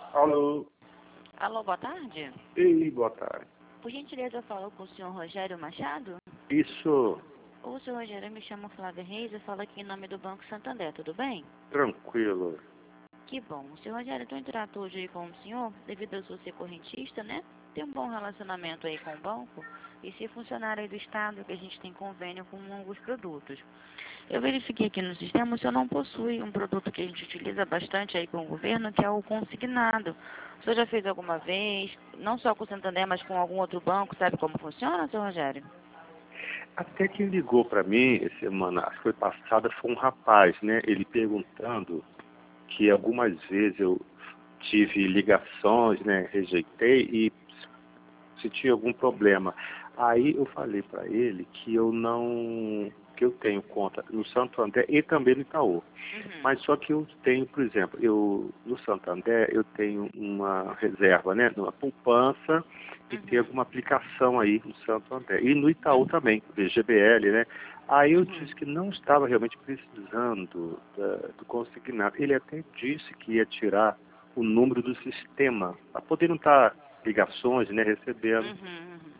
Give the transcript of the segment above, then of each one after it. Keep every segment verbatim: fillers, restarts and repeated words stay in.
Alô? Alô, boa tarde. Ei, boa tarde. Por gentileza, eu falo com o senhor Rogério Machado? Isso, O senhor Rogério, eu me chamo Flávia Reis, eu falo aqui em nome do Banco Santander, tudo bem? tranquilo. Que bom. O senhor Rogério, eu estou em trato hoje aí com o senhor, devido a eu ser correntista, né? Tem um bom relacionamento aí com o banco e ser funcionário aí do Estado, que a gente tem convênio com alguns produtos. Eu verifiquei aqui no sistema, o senhor não possui um produto que a gente utiliza bastante aí com o governo, que é o consignado. O senhor já fez alguma vez, não só com o Santander, mas com algum outro banco, sabe como funciona, senhor Rogério? Até quem ligou para mim, semana, acho que foi passada, foi um rapaz, né? Ele perguntando que algumas vezes eu tive ligações, né? Rejeitei e se tinha algum problema. Aí eu falei para ele que eu não, que eu tenho conta no Santander e também no Itaú. Uhum. Mas só que eu tenho, por exemplo, eu no Santander eu tenho uma reserva, né, numa poupança e Uhum. tem alguma aplicação aí no Santander. E no Itaú também, V G B L, né? Aí eu Uhum. disse que não estava realmente precisando da, do consignado. Ele até disse que ia tirar o número do sistema para poder não estar ligações, né, recebendo. Uhum, uhum.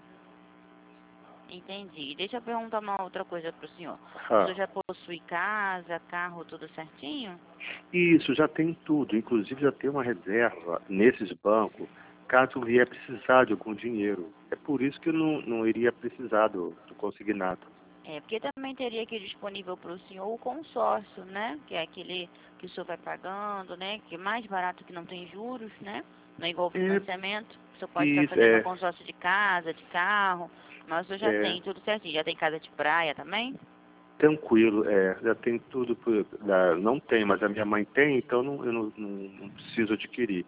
Entendi. Deixa eu perguntar uma outra coisa para o senhor. O Ah, senhor já possui casa, carro, tudo certinho? isso, já tem tudo. Inclusive já tem uma reserva nesses bancos, caso vier precisar de algum dinheiro. É por isso que eu não, não iria precisar do, do consignado. É, porque também teria aqui disponível para o senhor o consórcio, né? Que é aquele que o senhor vai pagando, né? Que é mais barato, que não tem juros, né? Não é igual o É, financiamento. O senhor pode estar isso, fazendo um é, consórcio de casa, de carro, mas o senhor já é tem tudo certinho. Já tem casa de praia também? tranquilo, é, já tem tudo, por, da, não tem, mas a minha mãe tem, então não, eu não, não, não preciso adquirir.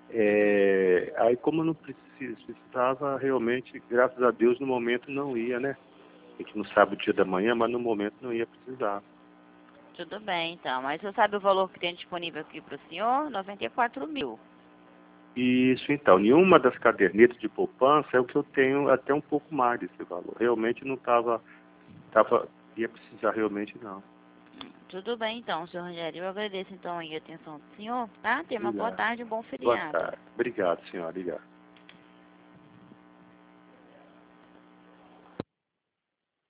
É, aí como eu não preciso, precisava realmente, graças a Deus, no momento não ia, né? A gente não sabe o dia da manhã, mas no momento não ia precisar. Tudo bem, então. Mas o senhor sabe o valor que tem disponível aqui para o senhor? noventa e quatro mil. Isso, então, nenhuma das cadernetas de poupança é o que eu tenho até um pouco mais desse valor. Realmente não estava, tava, ia precisar realmente não. Tudo bem, então, senhor Rogério. Eu agradeço, então, aí a atenção do senhor, tá? Tenha uma boa Obrigado. tarde e um bom Boa feriado. tarde. Obrigado, senhora. Obrigado.